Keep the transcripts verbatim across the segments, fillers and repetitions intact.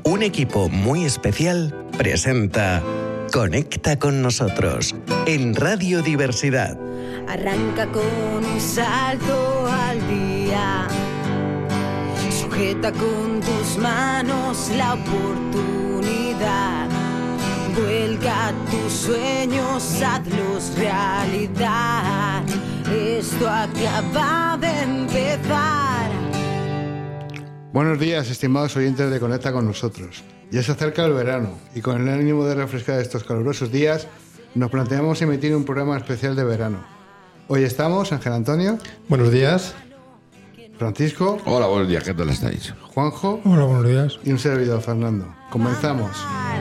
un equipo muy especial presenta Conecta con nosotros en Radio Diversidad. Arranca con un salto al día. Sujeta con tus manos la oportunidad. Vuelca tus sueños, hazlos realidad. Esto acaba de empezar. Buenos días, estimados oyentes de Conecta con nosotros. Ya se acerca el verano y con el ánimo de refrescar estos calurosos días nos planteamos emitir un programa especial de verano. Hoy estamos Ángel Antonio. Buenos días. Francisco. Hola, buenos días, ¿qué tal estáis? Juanjo. Hola, buenos días. Y un servidor, Fernando. Comenzamos.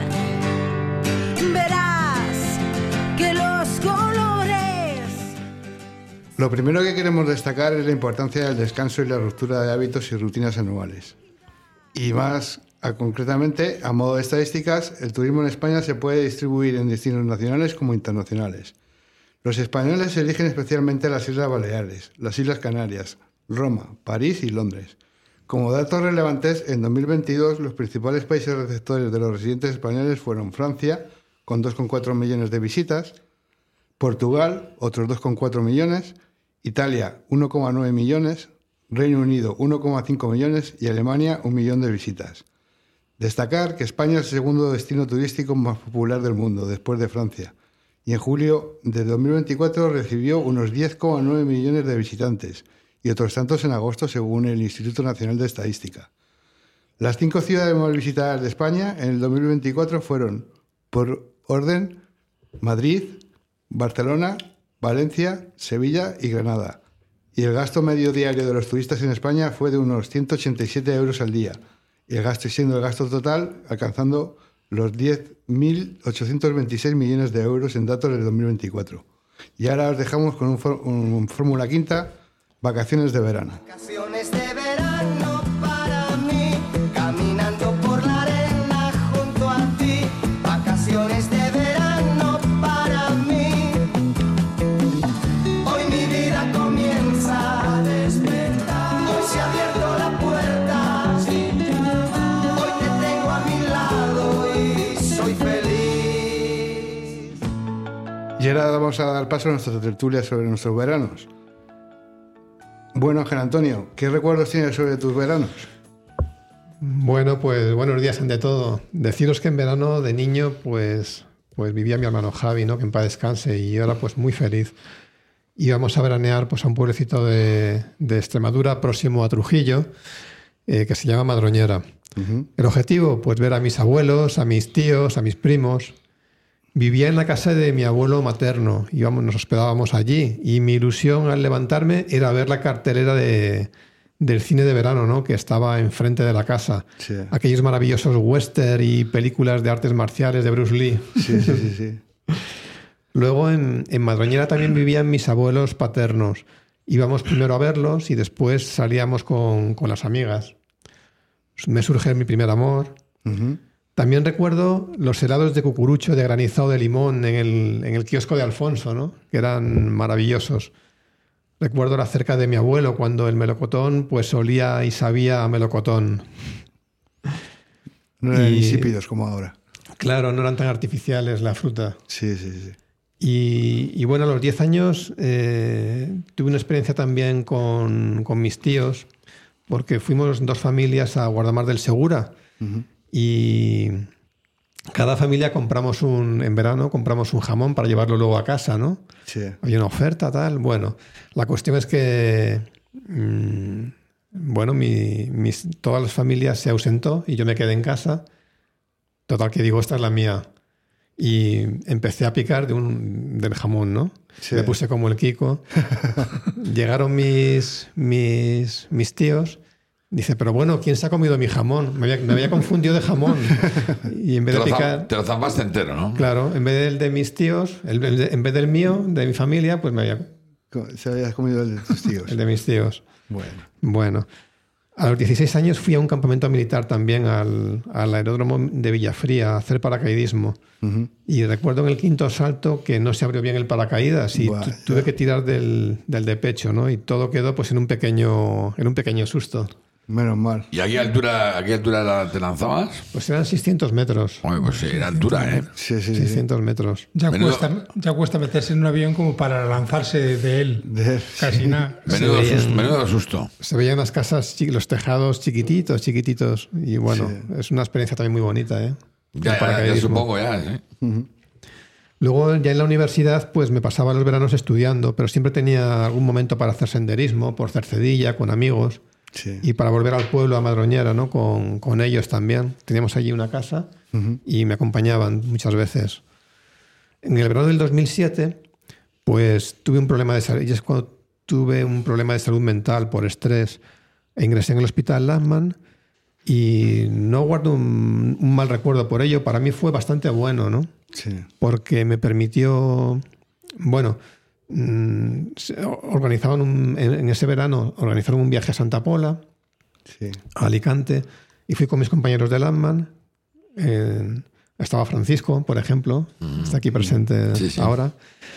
Verás que los colores. Lo primero que queremos destacar es la importancia del descanso y la ruptura de hábitos y rutinas anuales. Y más a, concretamente, a modo de estadísticas, el turismo en España se puede distribuir en destinos nacionales como internacionales. Los españoles eligen especialmente las Islas Baleares, las Islas Canarias, Roma, París y Londres. Como datos relevantes, en dos mil veintidós los principales países receptores de los residentes españoles fueron Francia, con dos coma cuatro millones de visitas, Portugal, otros dos coma cuatro millones, Italia, uno coma nueve millones, Reino Unido, uno coma cinco millones y Alemania, un millón de visitas. Destacar que España es el segundo destino turístico más popular del mundo, después de Francia, y en julio de dos mil veinticuatro recibió unos diez coma nueve millones de visitantes, y otros tantos en agosto, según el Instituto Nacional de Estadística. Las cinco ciudades más visitadas de España en el dos mil veinticuatro fueron, por orden, Madrid, Barcelona, Valencia, Sevilla y Granada. Y el gasto medio diario de los turistas en España fue de unos ciento ochenta y siete euros al día, y el gasto siendo el gasto total alcanzando los diez mil ochocientos veintiséis millones de euros en datos del dos mil veinticuatro. Y ahora os dejamos con un, un, un Fórmula Quinta, Vacaciones de verano. Vacaciones de verano para mí, caminando por la arena junto a ti. Vacaciones de verano para mí. Hoy mi vida comienza a despertar. Hoy se ha abierto la puerta. Hoy te tengo a mi lado y soy feliz. Y ahora vamos a dar paso a nuestra tertulia sobre nuestros veranos. Bueno, Ángel Antonio, ¿qué recuerdos tienes sobre tus veranos? Bueno, pues buenos días ante todo. Deciros que en verano de niño pues, pues vivía mi hermano Javi, ¿no? Que en paz descanse, y yo era pues muy feliz. Íbamos a veranear pues, a un pueblecito de, de Extremadura próximo a Trujillo, eh, que se llama Madroñera. Uh-huh. El objetivo, pues ver a mis abuelos, a mis tíos, a mis primos. Vivía en la casa de mi abuelo materno, íbamos, nos hospedábamos allí, y mi ilusión al levantarme era ver la cartelera de, del cine de verano, ¿no? Que estaba enfrente de la casa. Sí. Aquellos maravillosos western y películas de artes marciales de Bruce Lee. Sí, sí, sí, sí. Luego en, en Madroñera también vivían mis abuelos paternos. Íbamos primero a verlos y después salíamos con, con las amigas. Me surge mi primer amor. Uh-huh. También recuerdo los helados de cucurucho de granizado de limón en el, en el kiosco de Alfonso, ¿no? Que eran maravillosos. Recuerdo la cerca de mi abuelo cuando el melocotón pues olía y sabía a melocotón. No eran y, insípidos como ahora. Claro, no eran tan artificiales la fruta. Sí, sí, sí. Y, y bueno, a los diez años eh, tuve una experiencia también con, con mis tíos, porque fuimos dos familias a Guardamar del Segura. Uh-huh. Y cada familia compramos un, en verano compramos un jamón para llevarlo luego a casa, ¿no? Sí. Había una oferta, tal. Bueno, la cuestión es que, mmm, bueno, mi, mis, todas las familias se ausentó y yo me quedé en casa. Total, que digo, esta es la mía. Y empecé a picar de un, del jamón, ¿no? Sí. Me puse como el Kiko. Llegaron mis, mis, mis tíos. Dice, pero bueno, ¿quién se ha comido mi jamón? Me había, me había confundido de jamón. Y en vez te de lo picar... Zam, te lo zambaste entero, ¿no? Claro, en vez del de mis tíos, el, el de, en vez del mío, de mi familia, pues me había... Se había comido el de tus tíos. El de mis tíos. Bueno. Bueno. A los dieciséis años fui a un campamento militar también al, al aeródromo de Villafría a hacer paracaidismo. Uh-huh. Y recuerdo en el quinto salto que no se abrió bien el paracaídas y tu, tuve que tirar del, del de pecho, ¿no? Y todo quedó pues en un pequeño, en un pequeño susto. Menos mal. ¿Y a qué altura, a qué altura te lanzabas? Pues eran seiscientos metros. Oye, pues sí, era altura, ¿eh? Sí, sí, sí. seiscientos metros. Ya Menudo- cuesta, ya cuesta meterse en un avión como para lanzarse de él. De- Casi nada. Menudo, Se veían- susto, menudo susto. Se veían las casas, chi- los tejados chiquititos, chiquititos. Y bueno, Sí. es una experiencia también muy bonita, ¿eh? Ya, El ya, ya paracaidismo. supongo, ya, ¿sí? Luego, ya en la universidad, pues me pasaba los veranos estudiando, pero siempre tenía algún momento para hacer senderismo, por Cercedilla, con amigos. Sí. Y para volver al pueblo, a Madroñera, ¿no? Con, con ellos también. Teníamos allí una casa y me acompañaban muchas veces. En el verano del dos mil siete, pues tuve un problema de salud. Y es cuando tuve un problema de salud mental por estrés. E ingresé en el hospital Lachman y no guardo un, un mal recuerdo por ello. Para mí fue bastante bueno, ¿no? Sí. Porque me permitió, bueno, mm, se- organizaban un- en, en ese verano organizaron un viaje a Santa Pola, Sí. a Alicante, y fui con mis compañeros de Landman. Eh, estaba Francisco, por ejemplo, está aquí presente Sí, sí. ahora.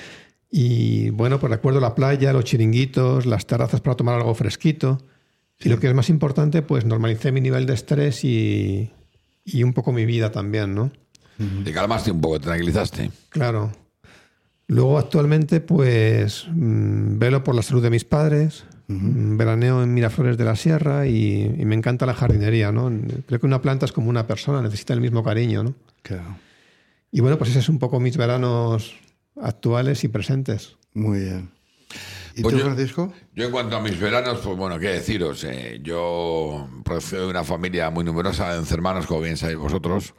Y bueno, pues recuerdo la playa, los chiringuitos, las terrazas para tomar algo fresquito. Y lo que es más importante, pues normalicé mi nivel de estrés y, y un poco mi vida también, ¿no? Te calmaste un poco, te tranquilizaste. Claro. Luego actualmente pues mm, velo por la salud de mis padres, mm, veraneo en Miraflores de la Sierra y, y me encanta la jardinería, ¿no? Creo que una planta es como una persona, necesita el mismo cariño, ¿no? Claro. Y bueno, pues ese es un poco mis veranos actuales y presentes. Muy bien. ¿Y Pues tú, yo- Francisco? Yo en cuanto a mis veranos, pues bueno, qué deciros. eh, yo procedo de una familia muy numerosa de once hermanos, como bien sabéis vosotros.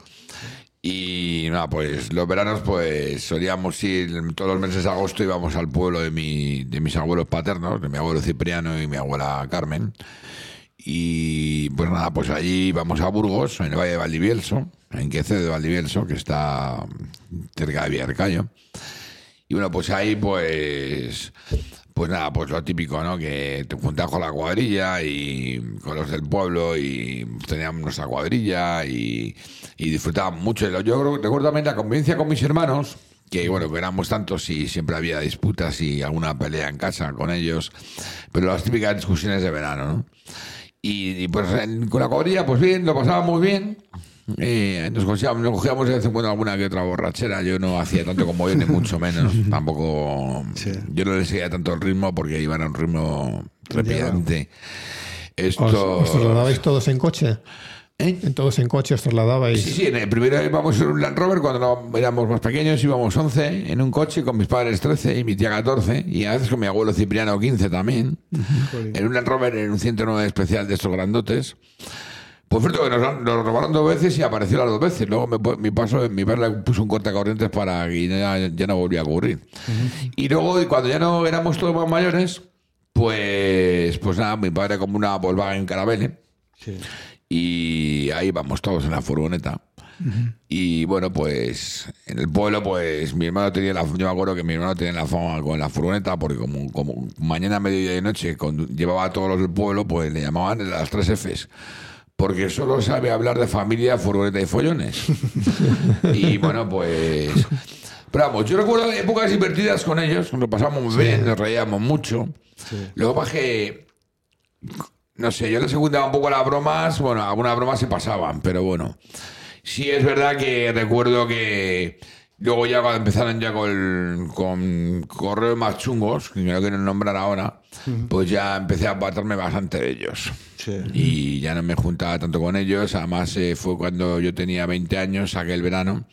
Y nada, pues los veranos pues solíamos ir, todos los meses de agosto íbamos al pueblo de, mi, de mis abuelos paternos, de mi abuelo Cipriano y mi abuela Carmen. Y pues nada, pues allí íbamos a Burgos, en el Valle de Valdivielso, en Quecedo de Valdivielso, que está cerca de Villarcayo. Y bueno, pues ahí pues... Pues nada, pues lo típico, ¿no? Que te juntas con la cuadrilla y con los del pueblo y teníamos nuestra cuadrilla y, y disfrutábamos mucho. Yo creo, recuerdo también la convivencia con mis hermanos, que bueno, que éramos tantos y siempre había disputas y alguna pelea en casa con ellos, pero las típicas discusiones de verano, ¿no? Y, y pues en- con la cuadrilla, pues bien, lo pasábamos muy bien. Eh, nos, cogíamos, nos cogíamos de vez en cuando alguna que otra borrachera. Yo no hacía tanto como yo, ni mucho menos. Tampoco. Sí. Yo no le seguía tanto el ritmo porque iban a un ritmo trepidante. ¿Os, Esto. os trasladabais todos en coche? ¿Eh? ¿En todos en coche os trasladabais? Sí, sí, en el primero íbamos en un Land Rover, cuando no- éramos más pequeños íbamos once en un coche, con mis padres trece y mi tía catorce, y a veces con mi abuelo Cipriano quince también, en un Land Rover, en un ciento nueve especial de estos grandotes. Pues cierto que nos, han- nos robaron dos veces y apareció las dos veces. Luego me, pu- mi, paso, mi padre le puso un corte de corrientes para que ya, ya no volvía a ocurrir. Y luego, y cuando ya no éramos todos más mayores, pues, pues nada, mi padre como una Volkswagen Caravelle. Sí. Y ahí vamos todos en la furgoneta. Y bueno, pues en el pueblo, pues mi hermano tenía la, yo me acuerdo que mi hermano tenía la fama con la furgoneta, porque como, como mañana, mediodía y noche condu- llevaba a todos los del pueblo, pues le llamaban las tres Fs. Porque solo sabe hablar de familia, furgoneta y follones. Y bueno, pues... Pero vamos, yo recuerdo épocas divertidas con ellos, nos lo pasamos muy bien, nos reíamos mucho. Lo que pasa es que... No sé, yo les secundaba un poco las bromas, bueno, algunas bromas se pasaban, pero bueno. Sí es verdad que recuerdo que luego ya cuando empezaron ya con, con correos más chungos, que no quiero nombrar ahora, pues ya empecé a apartarme bastante de ellos. Sí. Y ya no me juntaba tanto con ellos, además eh, fue cuando yo tenía veinte años, aquel verano,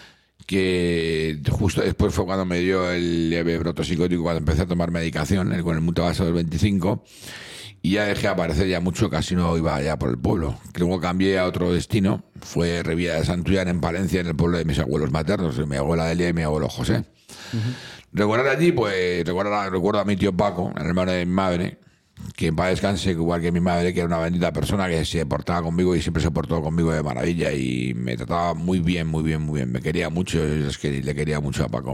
que justo después fue cuando me dio el leve broto psicótico, cuando empecé a tomar medicación, el, con el mutabaso del veinticinco. Y ya dejé de aparecer ya mucho, casi no iba ya por el pueblo. Luego cambié a otro destino, fue Revilla de Santullán en Palencia, en el pueblo de mis abuelos maternos, de mi abuela Delia y mi abuelo José. Recordar allí, pues recuerdo, recuerdo a mi tío Paco, el hermano de mi madre, que en paz descanse, igual que mi madre, que era una bendita persona que se portaba conmigo y siempre se portó conmigo de maravilla y me trataba muy bien, muy bien, muy bien. Me quería mucho, es que le quería mucho a Paco.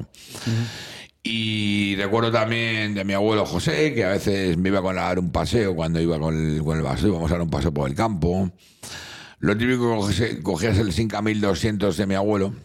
Y recuerdo también de mi abuelo José, que a veces me iba con a dar un paseo cuando iba con el, con el vaso, íbamos a dar un paseo por el campo. Lo típico, cogías el Cinca mil doscientos de mi abuelo,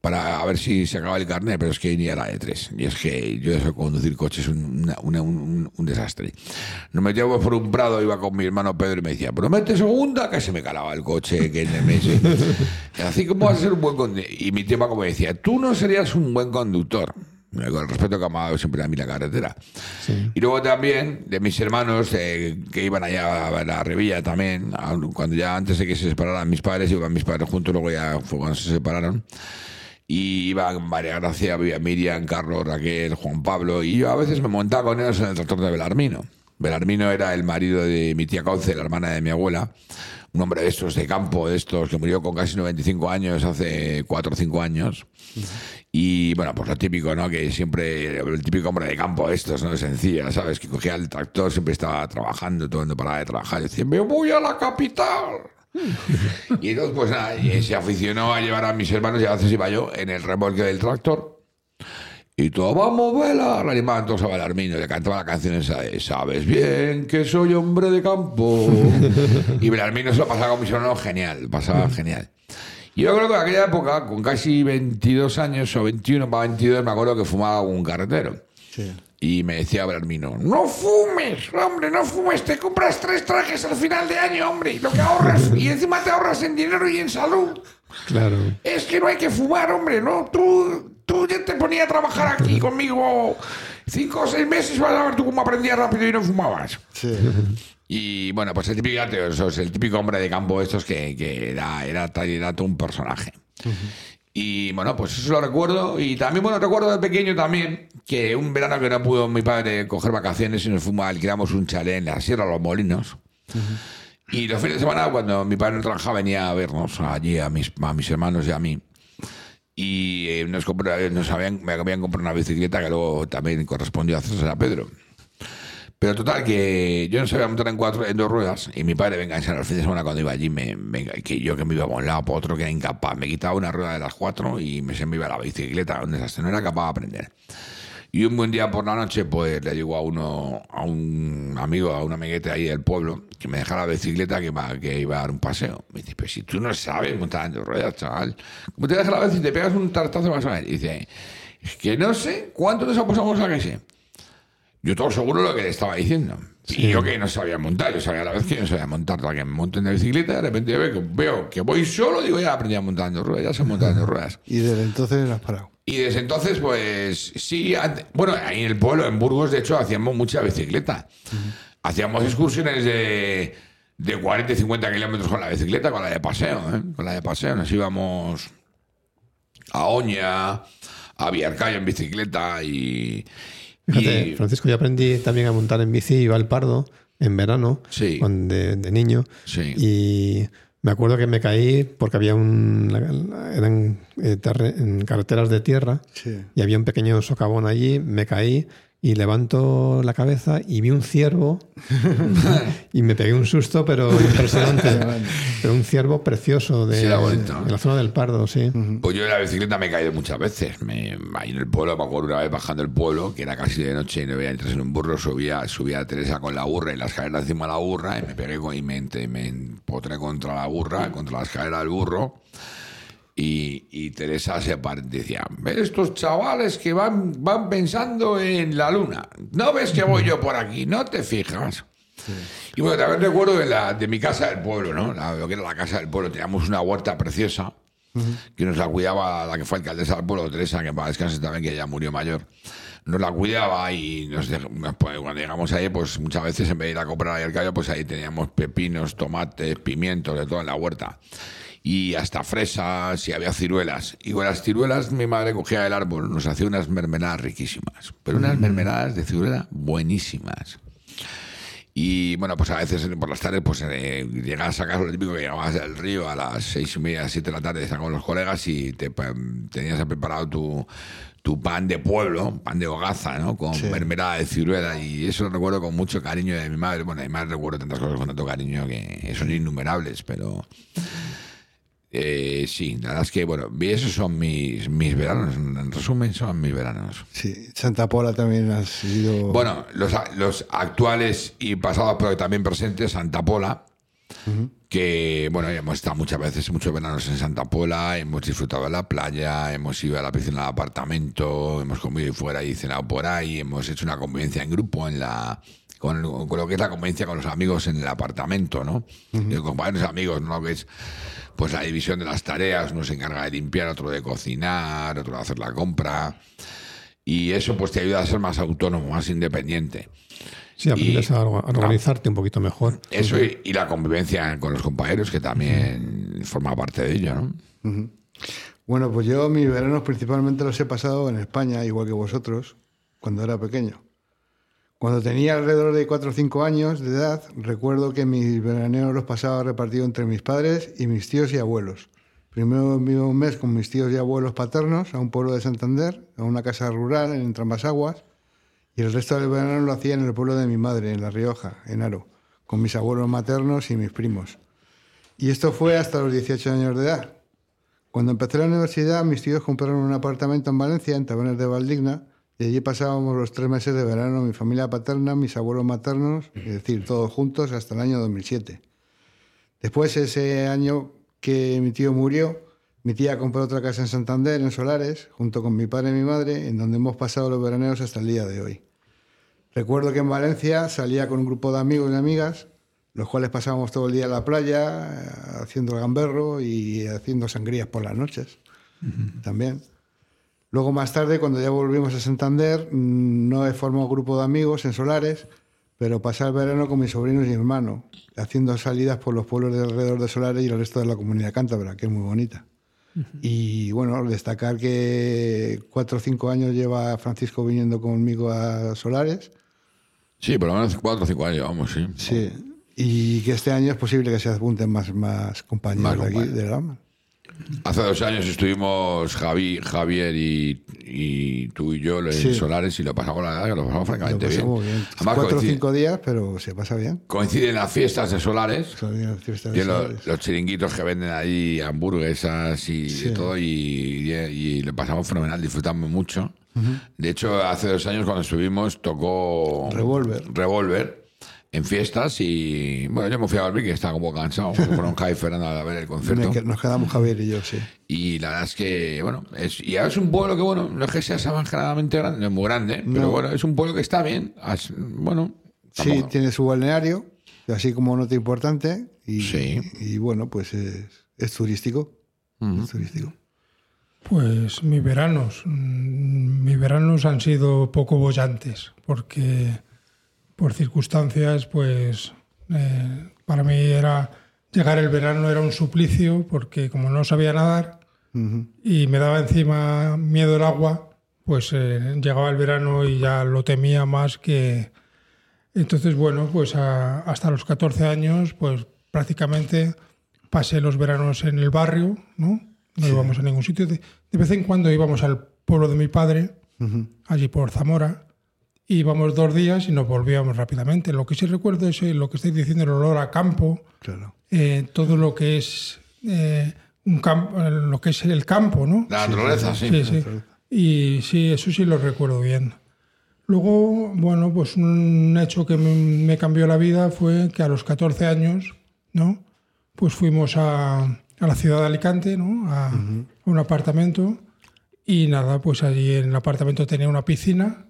para a ver si se acaba el carnet, pero es que ni era de tres. Y es que yo eso, conducir coches es un, una, una, un, un desastre. Nos metíamos por un prado, iba con mi hermano Pedro y me decía, pero mete segunda, que se me calaba el coche, que en el mes. Así como vas a ser un buen conductor. Y mi tema como decía, tú no serías un buen conductor. Con el respeto que me ha dado siempre a mí la carretera. Sí. Y luego también de mis hermanos eh, que iban allá a la Revilla también, cuando ya antes de que se separaran mis padres, iban mis padres juntos, luego ya fue cuando se separaron. Y iban María Gracia, Miriam, Carlos, Raquel, Juan Pablo, y yo a veces me montaba con ellos en el tractor de Belarmino. Belarmino era el marido de mi tía Cauce, la hermana de mi abuela, un hombre de estos de campo, de estos que murió con casi noventa y cinco años, hace cuatro o cinco años. Uh-huh. Y bueno, pues lo típico, ¿no? Que siempre, el típico hombre de campo de estos, ¿no? Sencilla, ¿sabes? Que cogía el tractor, siempre estaba trabajando, todo el mundo paraba de trabajar, y decía, me voy a la capital. Y entonces, pues nada, y se aficionó a llevar a mis hermanos, y a veces iba yo en el remolque del tractor. Y todo, vamos, vela, la animaban todos a Belarmino, le cantaba la canción esa de sabes bien que soy hombre de campo. Y Belarmino se lo pasaba con mis hermanos genial, pasaba genial. Y yo creo que en aquella época, con casi veintidós años, o veintiuno para veintidós, me acuerdo que fumaba un carretero. Sí. Y me decía Belarmino, no fumes, hombre, no fumes, te compras tres trajes al final de año, hombre, lo que ahorras, y encima te ahorras en dinero y en salud. Claro. Es que no hay que fumar, hombre, ¿no? Tú, tú ya te ponías a trabajar aquí conmigo cinco o seis meses, vas a ver tú cómo aprendías rápido y no fumabas. Sí. Y bueno, pues el típico, el típico hombre de campo estos que, que era, era, era todo un personaje. Uh-huh. Y bueno, pues eso lo recuerdo. Y también, bueno, recuerdo de pequeño también que un verano que no pudo mi padre coger vacaciones y nos fuimos, alquilamos un chalet en la Sierra de los Molinos. Uh-huh. Y los fines de semana, cuando mi padre no trabajaba, venía a vernos allí a mis, a mis hermanos y a mí. Y eh, nos, compró, nos habían, me habían comprado una bicicleta que luego también correspondió a hacerse a Pedro. Pero total, que yo no sabía montar en cuatro, en dos ruedas, y mi padre venga a enseñar el fin de semana cuando iba allí, me, me, que yo que me iba por un lado, por otro, que era incapaz. Me quitaba una rueda de las cuatro y me, se me iba a la bicicleta, donde no era capaz de aprender. Y un buen día por la noche, pues le digo a uno, a un amigo, a un amiguete ahí del pueblo, que me dejara la bicicleta, que iba, que iba a dar un paseo. Me dice, pero si tú no sabes montar en dos ruedas, chaval, ¿cómo te dejas la bici y te pegas un tartazo vas a ver? Y dice, es que no sé cuánto nos apostamos a que sé. Yo todo seguro lo que le estaba diciendo. Sí. Y yo que no sabía montar, yo sabía a la vez que no sabía montar, para que me monte en la bicicleta, de repente veo que, veo que voy solo, digo, ya aprendí a montar en dos ruedas, ya sé montar en dos ruedas. Y desde entonces lo has parado. Y desde entonces, pues sí, antes, bueno, ahí en el pueblo, en Burgos, de hecho, hacíamos mucha bicicleta. Uh-huh. Hacíamos excursiones de, de cuarenta y cincuenta kilómetros con la bicicleta, con la de paseo, ¿eh? Con la de paseo, nos íbamos a Oña, a Villarcayo en bicicleta y... Fíjate, y... Francisco, yo aprendí también a montar en bici, iba al Pardo en verano, sí. cuando, de, de niño, sí. Y me acuerdo que me caí porque había un eran eh, terre, en carreteras de tierra, sí. Y había un pequeño socavón allí, me caí y levanto la cabeza y vi un ciervo y me pegué un susto, pero impresionante. Pero un ciervo precioso de, sí, era de, de la zona del Pardo, sí. Pues yo en la bicicleta me he caído muchas veces. Me, ahí en el pueblo, me acuerdo una vez bajando el pueblo, que era casi de noche y no veía entrar en un burro, subía, subía a Teresa con la burra y la escalera encima de la burra y me pegué con, y me, me empotré contra la burra, contra la escalera del burro. Y, y Teresa se decía, ¿ves estos chavales que van, van pensando en la luna? ¿No ves que voy yo por aquí? ¿No te fijas? Sí. Y bueno, también recuerdo de, la, de mi casa del pueblo, ¿no? La, lo que era la casa del pueblo. Teníamos una huerta preciosa, uh-huh, que nos la cuidaba la que fue alcaldesa del pueblo, Teresa, que para descansar también, que ya murió mayor. Nos la cuidaba y nos dejó, pues, cuando llegamos ahí, pues muchas veces en vez de ir a comprar ahí el callo, pues ahí teníamos pepinos, tomates, pimientos, de todo en la huerta. Y hasta fresas, y había ciruelas. Y con las ciruelas mi madre cogía del árbol, nos hacía unas mermeladas riquísimas. Pero unas mermeladas de ciruela buenísimas. Y bueno, pues a veces por las tardes pues eh, llegabas a casa, lo típico que llegabas del río a las seis y media, siete de la tarde, estabas con los colegas y te tenías preparado tu, tu pan de pueblo, pan de hogaza, ¿no? Con sí, mermelada de ciruela, y eso lo recuerdo con mucho cariño de mi madre. Bueno, de mi madre recuerdo tantas cosas con tanto cariño que son innumerables, pero... Eh, sí, la verdad es que, bueno, esos son mis, mis veranos, en resumen, son mis veranos. Sí, Santa Pola también ha sido... Bueno, los, los actuales y pasados, pero también presentes, Santa Pola, uh-huh, que, bueno, hemos estado muchas veces, muchos veranos en Santa Pola, hemos disfrutado de la playa, hemos ido a la piscina del apartamento, hemos comido fuera y cenado por ahí, hemos hecho una convivencia en grupo en la con, con lo que es la convivencia con los amigos en el apartamento, ¿no? Uh-huh. Con varios amigos, ¿no? Que es pues la división de las tareas, uno se encarga de limpiar, otro de cocinar, otro de hacer la compra, y eso pues te ayuda a ser más autónomo, más independiente. Sí, aprendes y, a organizarte un poquito mejor. Eso y, y la convivencia con los compañeros, que también uh-huh. forma parte de ello, ¿no? Uh-huh. Bueno, pues yo mis veranos principalmente los he pasado en España, igual que vosotros, cuando era pequeño. Cuando tenía alrededor de cuatro o cinco años de edad, recuerdo que mis veraneos los pasaba repartidos entre mis padres y mis tíos y abuelos. Primero viví un mes con mis tíos y abuelos paternos a un pueblo de Santander, a una casa rural en Entrambas-Aguas, y el resto del verano lo hacía en el pueblo de mi madre, en La Rioja, en Haro, con mis abuelos maternos y mis primos. Y esto fue hasta los dieciocho años de edad. Cuando empecé la universidad, mis tíos compraron un apartamento en Valencia, en Tabernes de Valdigna, y allí pasábamos los tres meses de verano, mi familia paterna, mis abuelos maternos, es decir, todos juntos hasta el año dos mil siete. Después, ese año que mi tío murió, mi tía compró otra casa en Santander, en Solares, junto con mi padre y mi madre, en donde hemos pasado los veraneos hasta el día de hoy. Recuerdo que en Valencia salía con un grupo de amigos y amigas, los cuales pasábamos todo el día en la playa, haciendo el gamberro y haciendo sangrías por las noches, uh-huh. también. Luego, más tarde, cuando ya volvimos a Santander, no he formado un grupo de amigos en Solares, pero pasé el verano con mis sobrinos y mi hermano, haciendo salidas por los pueblos de alrededor de Solares y el resto de la comunidad cántabra, que es muy bonita. Uh-huh. Y bueno, destacar que cuatro o cinco años lleva Francisco viniendo conmigo a Solares. Sí, por lo menos cuatro o cinco años llevamos, sí. Sí, y que este año es posible que se apunten más, más compañeros más de aquí, de Rama. Hace dos años estuvimos Javi, Javier y, y tú y yo en sí. Solares y lo pasamos, la verdad, que lo pasamos francamente lo bien. bien. Además, cuatro o cinco días, pero se pasa bien. Coinciden las fiestas de Solares. Las fiestas de y Solares. Los, los chiringuitos que venden ahí, hamburguesas y sí. de todo, y, y, y lo pasamos fenomenal, disfrutamos mucho. Uh-huh. De hecho, hace dos años cuando estuvimos tocó Revolver. Revolver en fiestas y bueno, yo me fui a dormir que estaba como cansado, porque fueron Javi y Fernando a ver el concierto. Nos quedamos Javier y yo, sí. Y la verdad es que, bueno, es, y es un pueblo que, bueno, no es que sea exageradamente grande, no es muy grande, no. pero bueno, es un pueblo que está bien, es, bueno. Tampoco. Sí, tiene su balneario, así como nota importante, y, sí. y bueno, pues es, es turístico. Uh-huh. Es turístico. Pues mis veranos, mis veranos han sido poco bollantes, porque por circunstancias, pues eh, para mí era llegar el verano era un suplicio, porque como no sabía nadar uh-huh. y me daba encima miedo el agua, pues eh, llegaba el verano y ya lo temía más que... Entonces, bueno, pues a, hasta los catorce años, pues prácticamente pasé los veranos en el barrio, ¿no? No sí. íbamos a ningún sitio. De, de vez en cuando íbamos al pueblo de mi padre, uh-huh. allí por Zamora, íbamos dos días y nos volvíamos rápidamente. Lo que sí recuerdo es lo que estáis diciendo, el olor a campo, claro. eh, todo lo que es eh, un campo, lo que es el campo, ¿no? La naturaleza, sí. sí, sí. sí. Y sí, eso sí lo recuerdo bien. Luego, bueno, pues un hecho que me, me cambió la vida fue que a los catorce años, ¿no? Pues fuimos a, a la ciudad de Alicante, ¿no? A, uh-huh. a un apartamento y nada, pues allí en el apartamento tenía una piscina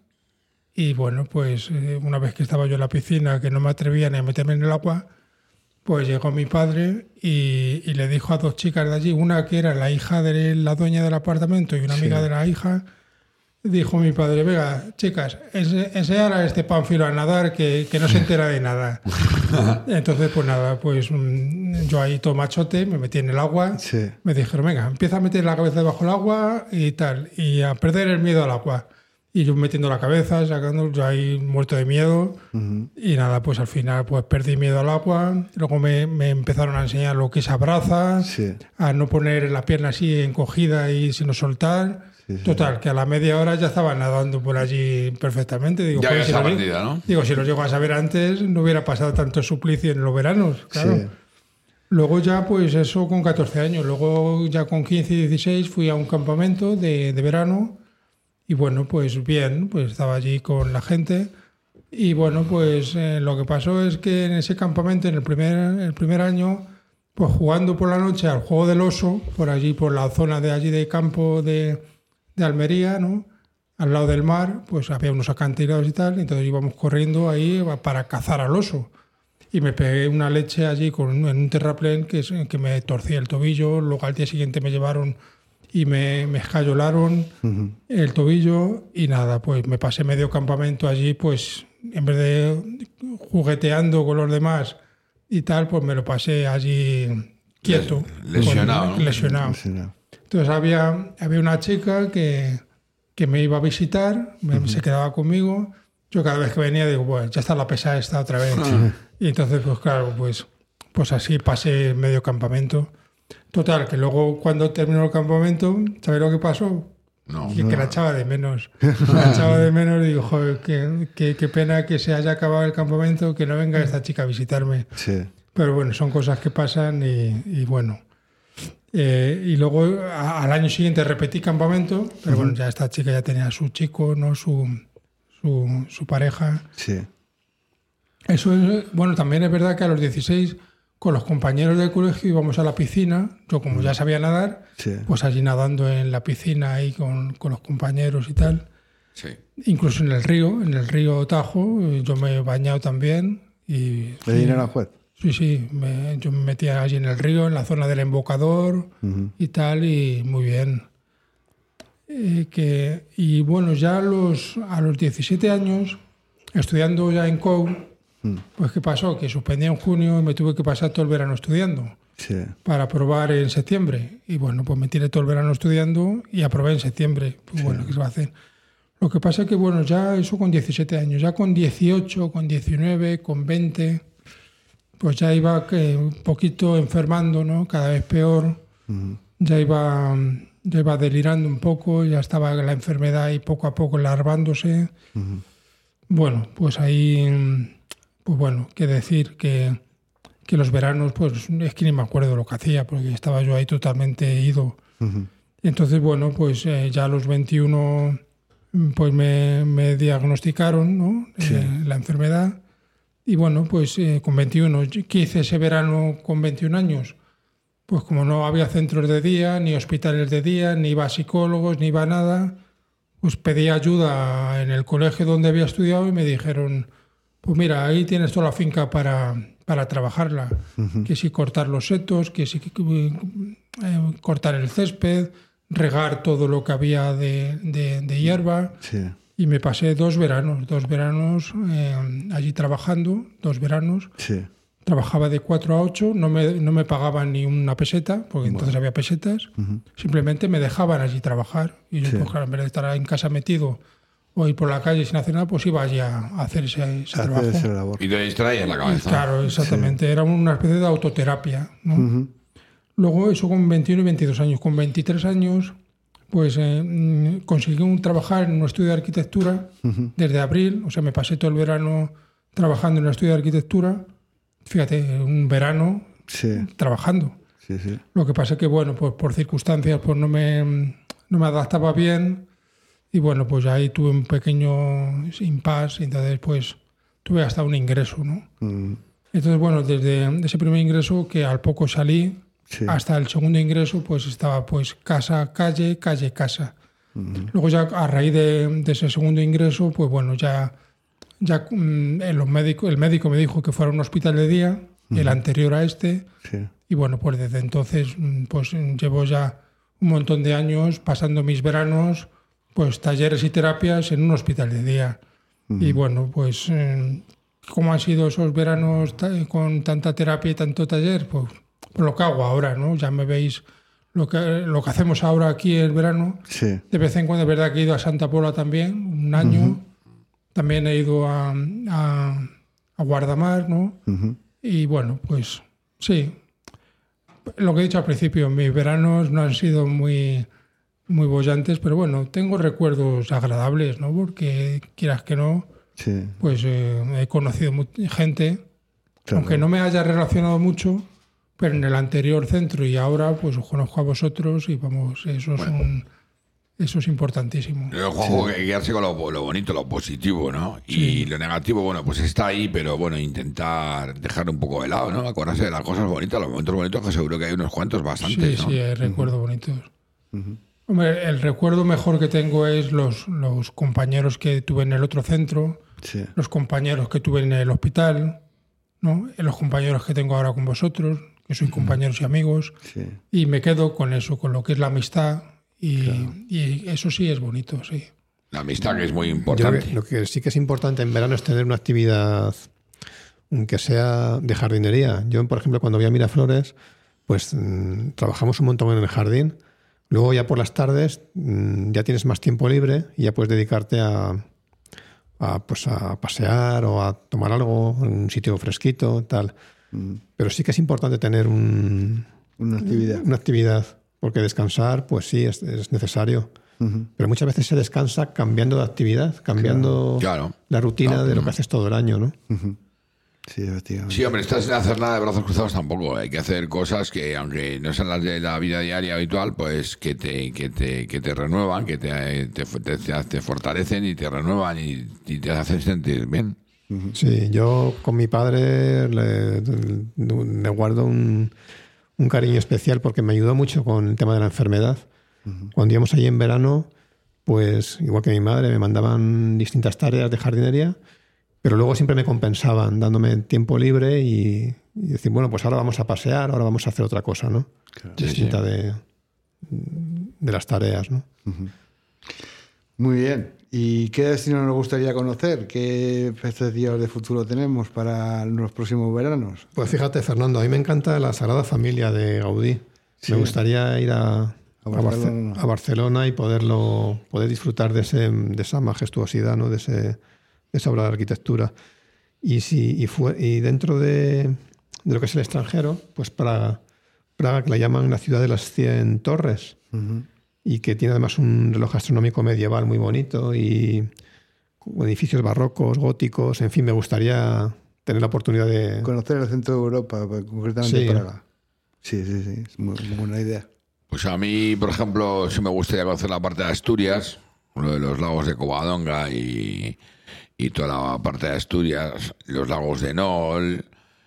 y bueno, pues eh, una vez que estaba yo en la piscina, que no me atrevía ni a meterme en el agua, pues llegó mi padre y, y le dijo a dos chicas de allí, una que era la hija de la dueña del apartamento y una amiga sí. de la hija, dijo mi padre, venga, chicas, enseñar a este pánfilo a nadar que, que no se entera de nada. Entonces, pues nada, pues yo ahí todo machote, me metí en el agua, sí. me dijeron, venga, empieza a meter la cabeza debajo del agua y tal, y a perder el miedo al agua. Y yo metiendo la cabeza, sacando, yo ahí muerto de miedo. Uh-huh. Y nada, pues al final pues perdí miedo al agua. Luego me, me empezaron a enseñar lo que es abraza, sí. a no poner la pierna así encogida y sino soltar. Sí, sí. Total, que a la media hora ya estaba nadando por allí perfectamente. Digo, ya pues, esa si partida, lo, ¿no? Digo, si lo llego a saber antes, no hubiera pasado tanto suplicio en los veranos, claro. Sí. Luego ya, pues eso con catorce años. Luego ya con quince y dieciséis fui a un campamento de, de verano. Y bueno, pues bien, pues estaba allí con la gente. Y bueno, pues eh, lo que pasó es que en ese campamento, en el primer, el primer año, pues jugando por la noche al juego del oso, por allí, por la zona de allí de campo de, de Almería, ¿no? Al lado del mar, pues había unos acantilados y tal, entonces íbamos corriendo ahí para cazar al oso. Y me pegué una leche allí con, en un terraplén que, que me torcía el tobillo, luego al día siguiente me llevaron y me, me escayolaron uh-huh. el tobillo y nada, pues me pasé medio campamento allí, pues en vez de jugueteando con los demás y tal, pues me lo pasé allí quieto. Lesionado. Con, lesionado. lesionado. Entonces había, había una chica que, que me iba a visitar, me, uh-huh. se quedaba conmigo. Yo cada vez que venía digo, bueno, ya está la pesa esta otra vez. Uh-huh. Y entonces, pues claro, pues, pues así pasé medio campamento. Total, que luego cuando terminó el campamento, ¿sabes lo que pasó? No, que, no. que la echaba de menos. La echaba de menos y digo, joder, qué, qué, qué pena que se haya acabado el campamento, que no venga esta chica a visitarme. Sí. Pero bueno, son cosas que pasan y, y bueno. Eh, y luego a, al año siguiente repetí campamento, pero uh-huh. bueno, ya esta chica ya tenía su chico, ¿no? Su, su, su pareja. Sí. Eso es, bueno, también es verdad que a los dieciséis... con los compañeros del colegio íbamos a la piscina. Yo como ya sabía nadar, sí. pues allí nadando en la piscina ahí con, con los compañeros y tal. Sí. Incluso en el río, en el río Tajo, yo me he bañado también. Y, ¿De ir a la juez? Sí, sí, me, yo me metía allí en el río, en la zona del embocador uh-huh. y tal, y muy bien. Eh, que, y bueno, ya a los, a los diecisiete años, estudiando ya en C O U, pues ¿qué pasó? Que suspendí en junio y me tuve que pasar todo el verano estudiando sí. para aprobar en septiembre. Y bueno, pues me tiré todo el verano estudiando y aprobé en septiembre. Pues sí. Bueno, ¿qué se va a hacer? Lo que pasa es que, bueno, ya eso con diecisiete años, ya con dieciocho, con diecinueve, con veinte, pues ya iba que un poquito enfermando, ¿no? Cada vez peor. Uh-huh. Ya iba, ya iba delirando un poco, ya estaba la enfermedad ahí poco a poco larvándose. Uh-huh. Bueno, pues ahí... Pues bueno, qué decir que, que los veranos, pues es que ni me acuerdo lo que hacía, porque estaba yo ahí totalmente ido. Uh-huh. Entonces, bueno, pues eh, ya a los veintiuno pues me, me diagnosticaron, ¿no? Sí. eh, la enfermedad. Y bueno, pues eh, con veintiuno, ¿qué hice ese verano con veintiún años? Pues como no había centros de día, ni hospitales de día, ni iba a psicólogos, ni iba a nada, pues pedí ayuda en el colegio donde había estudiado y me dijeron... Pues mira, ahí tienes toda la finca para, para trabajarla. Uh-huh. Que si cortar los setos, que si eh, cortar el césped, regar todo lo que había de, de, de hierba. Sí. Y me pasé dos veranos, dos veranos eh, allí trabajando, dos veranos. Sí. Trabajaba de cuatro a ocho, no me, no me pagaban ni una peseta, porque bueno. entonces había pesetas. Uh-huh. Simplemente me dejaban allí trabajar. Y yo, sí. pues claro, en vez de estar en casa metido... o ir por la calle sin hacer nada, pues iba allí a hacer ese, ese hacer trabajo. Ese labor. Y te distraías la cabeza. Claro, exactamente. Sí. Era una especie de autoterapia, ¿no? Uh-huh. Luego, eso con veintiuno y veintidós años. Con veintitrés años, pues eh, conseguí un, trabajar en un estudio de arquitectura uh-huh. desde abril. O sea, me pasé todo el verano trabajando en un estudio de arquitectura. Fíjate, un verano sí. trabajando. Sí, sí. Lo que pasa es que, bueno, pues por circunstancias pues no me, no me adaptaba bien. Y bueno, pues ahí tuve un pequeño impasse y entonces pues tuve hasta un ingreso, ¿no? Mm. Entonces, bueno, desde ese primer ingreso que al poco salí, sí. hasta el segundo ingreso pues estaba pues casa, calle, calle, casa. Mm. Luego ya a raíz de, de ese segundo ingreso, pues bueno, ya, ya mm, los médicos, el médico me dijo que fuera a un hospital de día, mm. el anterior a este, sí. y bueno, pues desde entonces pues llevo ya un montón de años pasando mis veranos pues talleres y terapias en un hospital de día. Uh-huh. Y bueno, pues eh, ¿cómo han sido esos veranos ta- con tanta terapia y tanto taller? Pues, pues lo que hago ahora, ¿no? Ya me veis lo que, lo que hacemos ahora aquí el verano. Sí. De vez en cuando, es verdad que he ido a Santa Pola también, un año. Uh-huh. También he ido a, a, a Guardamar, ¿no? Uh-huh. Y bueno, pues sí. Lo que he dicho al principio, mis veranos no han sido muy... muy bollantes, pero bueno, tengo recuerdos agradables, ¿no? Porque quieras que no, sí. pues eh, he conocido gente, claro. aunque no me haya relacionado mucho, pero en el anterior centro y ahora pues os conozco a vosotros y vamos, eso es bueno, un... Eso es importantísimo. El juego hay que quedarse con lo, lo bonito, lo positivo, ¿no? Y Sí. lo negativo, bueno, pues está ahí, pero bueno, intentar dejarlo un poco de lado, ¿no? Acordarse de las cosas bonitas, los momentos bonitos, que seguro que hay unos cuantos Sí, bastantes, ¿no? sí, hay recuerdos bonitos. Hombre, el recuerdo mejor que tengo es los, los compañeros que tuve en el otro centro, Sí. los compañeros que tuve en el hospital, ¿no? Los compañeros que tengo ahora con vosotros, que sois compañeros y amigos, Sí. y me quedo con eso, con lo que es la amistad, y, y eso sí es bonito, sí. La amistad, que es muy Yo importante. creo que lo que sí que es importante en verano es tener una actividad que sea de jardinería. Yo, por ejemplo, cuando voy a Miraflores, pues mmm, trabajamos un montón en el jardín. Luego ya por las tardes mmm, ya tienes más tiempo libre y ya puedes dedicarte a, a, pues a pasear o a tomar algo en un sitio fresquito, tal. Pero sí que es importante tener un, Una actividad. una actividad, porque descansar, pues sí, es, es necesario. Ujú. Pero muchas veces se descansa cambiando de actividad, cambiando Claro. la rutina Claro. de lo que haces todo el año, ¿no? Sí, efectivamente. Sí, hombre, estás sin hacer nada de brazos cruzados tampoco. Hay que hacer cosas que, aunque no sean las de la vida diaria habitual, pues que te, que te, que te renuevan, que te, te, te, te fortalecen y te renuevan y, y te hacen sentir bien. Sí, yo con mi padre le, le guardo un, un cariño especial porque me ayudó mucho con el tema de la enfermedad. Cuando íbamos allí en verano, pues igual que mi madre, me mandaban distintas tareas de jardinería, pero luego siempre me compensaban dándome tiempo libre y, y decir, bueno, pues ahora vamos a pasear, ahora vamos a hacer otra cosa, ¿no? Sí, Distinta sí. De, de las tareas, ¿no? Muy bien. ¿Y qué destino nos gustaría conocer? ¿Qué perspectivas de futuro tenemos para los próximos veranos? Pues fíjate, Fernando, a mí me encanta la Sagrada Familia de Gaudí. Sí. Me gustaría ir a, a, Barce- Barcelona. a Barcelona y poderlo, poder disfrutar de, ese, de esa majestuosidad, ¿no? de, ese, de esa obra de arquitectura. Y, si, y, fue, y dentro de, de lo que es el extranjero, pues Praga, Praga, que la llaman la ciudad de las cien torres, Ujú. y que tiene además un reloj astronómico medieval muy bonito y edificios barrocos, góticos, en fin, me gustaría tener la oportunidad de... Conocer el centro de Europa, pues, concretamente Sí. Praga. Sí, sí, sí. Es muy, muy buena idea. Pues a mí, por ejemplo, sí me gustaría conocer la parte de Asturias, uno de los lagos de Covadonga y, y toda la parte de Asturias, los lagos de Nol,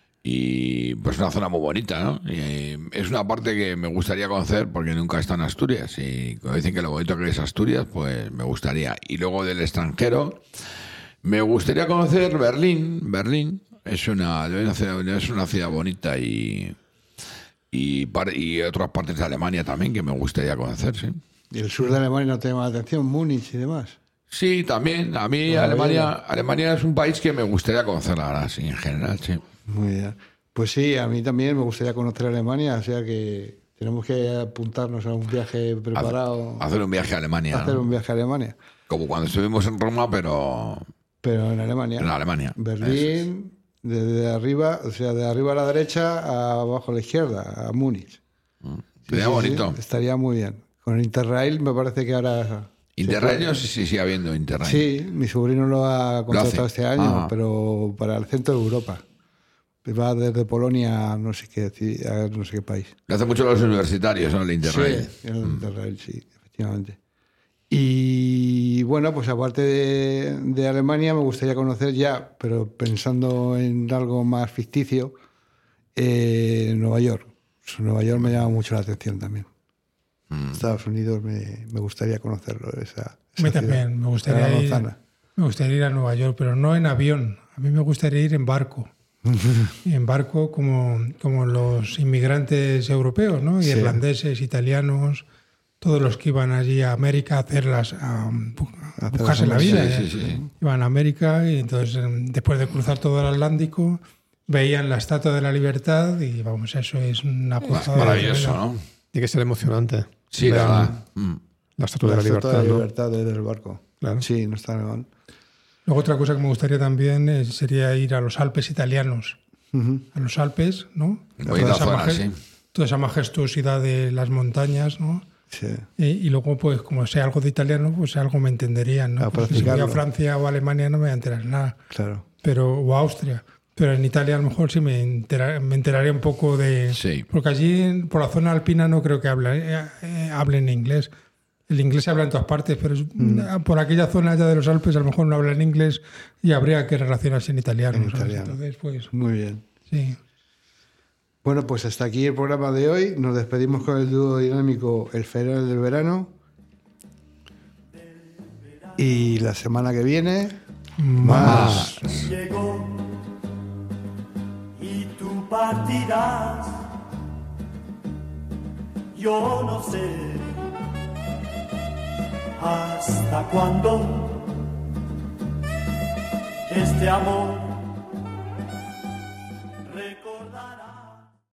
y pues una zona muy bonita, ¿no? Y, eh, es una parte que me gustaría conocer porque nunca he estado en Asturias, y como dicen que lo bonito que es Asturias, pues me gustaría. Y luego del extranjero, me gustaría conocer Berlín. Berlín es una, es una ciudad, es una ciudad bonita y... Y, par- y otras partes de Alemania también que me gustaría conocer, sí. ¿Y el sur de Alemania no te llama la atención? Múnich y demás. Sí, también. A mí Ah, Alemania, bien. Alemania es un país que me gustaría conocer, la verdad, sí, en general, sí. Muy bien. Pues sí, a mí también me gustaría conocer Alemania, o sea que tenemos que apuntarnos a un viaje preparado. Hacer un viaje a Alemania, hacer ¿no? un viaje a Alemania. Como cuando estuvimos en Roma, pero Pero en Alemania. en Alemania. Berlín, desde arriba, o sea, de arriba a la derecha a abajo a la izquierda, a Múnich. Sí, Sería sí, bonito. sí, estaría muy bien. Con Interrail me parece que ahora... Interrail, yo sí, sí, sigue habiendo Interrail. Sí, mi sobrino lo ha contratado hace. este año, Ah. pero para el centro de Europa. Va desde Polonia a no sé qué, ci- a no sé qué país. Lo hacen mucho los universitarios, ¿no? El Interrail. Sí, el Interrail, sí, efectivamente. Y bueno, pues aparte de, de Alemania, me gustaría conocer ya, pero pensando en algo más ficticio, eh, Nueva York. Nueva York me llama mucho la atención también. Estados Unidos me, me gustaría conocerlo. Esa, A esa mí ciudad. también, me gustaría La ir, manzana. me gustaría ir a Nueva York, pero no en avión. A mí me gustaría ir en barco. Y en barco como, como los inmigrantes europeos, ¿no? Sí. Irlandeses, italianos, todos los que iban allí a América a hacerlas, a, bu- a Hacer buscarse las la vida. Sí, ¿eh? sí, sí. Iban a América y entonces eh, después de cruzar todo el Atlántico veían la Estatua de la Libertad y vamos, eso es una gozada. Maravilloso, tremenda. ¿no? Tiene que ser emocionante. Sí, Ver la verdad. Mm. La Estatua de la Estatua Libertad, de ¿no? Libertad desde el barco. Claro. Sí, no está mal. Luego otra cosa que me gustaría también eh, sería ir a los Alpes italianos. Ujú. A los Alpes, ¿no? Bonita zona, maje- sí. toda esa majestuosidad de las montañas, ¿no? Sí. Y, y luego, pues, como sé algo de italiano, pues algo me entenderían, ¿no? A Porque si voy a practicarlo. Francia o a Alemania no me voy a enterar nada. Claro. Pero, o a Austria. Pero en Italia a lo mejor sí me, entera- me enteraría un poco de... Sí. Porque allí, por la zona alpina, no creo que hablen, eh, eh, hablen inglés. El inglés se habla en todas partes, pero es- por aquella zona allá de los Alpes a lo mejor no hablan inglés y habría que relacionarse en italiano. En ¿sabes? italiano. Entonces, pues, Muy bien. sí. Bueno, pues hasta aquí el programa de hoy. Nos despedimos con el dúo dinámico El Federal del Verano. Y la semana que viene, más. Llegó y tú partirás. Yo no sé hasta cuándo este amor